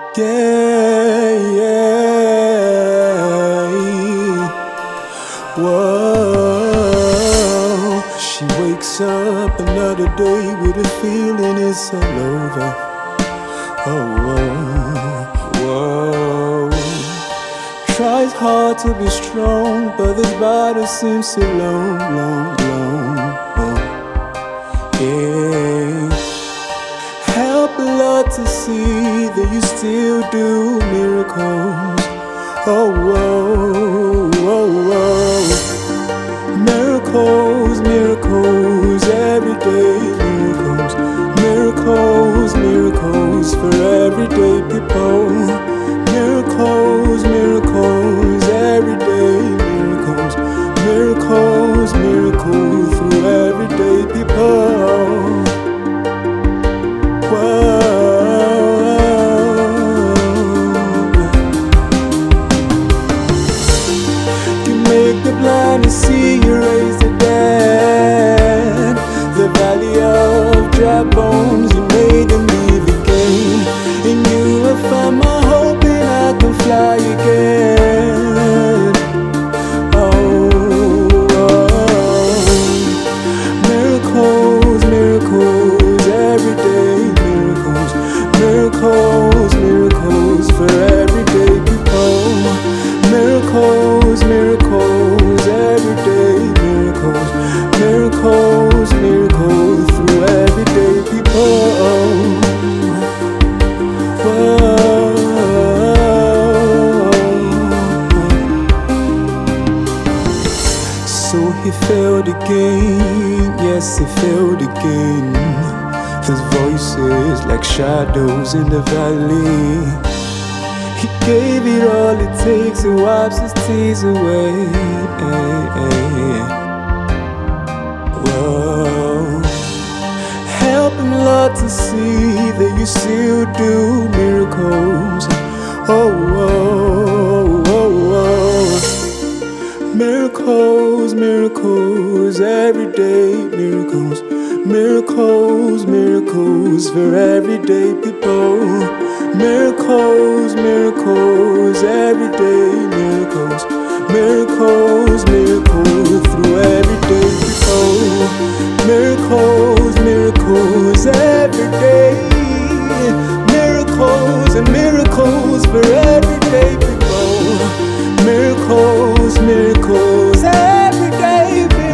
Yeah. Whoa. She wakes up another day with a feeling it's all over. Oh, whoa, whoa. Tries hard to be strong, but this body seems so long, long, long. Yeah. Help a lot to see that you still do miracles. Oh, whoa, whoa, whoa. Miracles, miracles, everyday miracles. Miracles, miracles for everyday people. Miracles, miracles, everyday miracles. Miracles, miracles through everyday people. You make the blind to see, you raise the dead. The valley of dry bones, you made them live again. In you I find my hope and I can fly again. Oh, miracles, miracles, everyday miracles. Miracles, miracles for everyday people. Miracles, miracles, everyday miracles. Miracles, miracles through everyday people. Whoa. So he failed again, yes he failed again. There's voices like shadows in the valley. He gave it all it takes to wipe his tears away. Whoa. Help him, Lord, to see that you still do miracles. Oh, whoa, whoa, whoa. Miracles, miracles, everyday miracles. Miracles, miracles for everyday people. Miracles, miracles, everyday miracles. Miracles, miracles through everyday people. Miracles, miracles everyday. Miracles and miracles for everyday people. Miracles, miracles everyday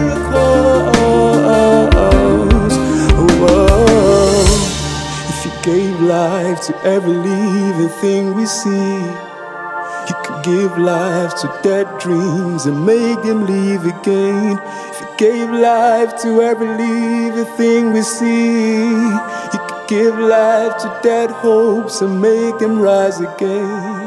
miracles. Whoa. If you gave life to every living thing we see, you could give life to dead dreams and make them live again. If you gave life to every living thing we see, you could give life to dead hopes and make them rise again.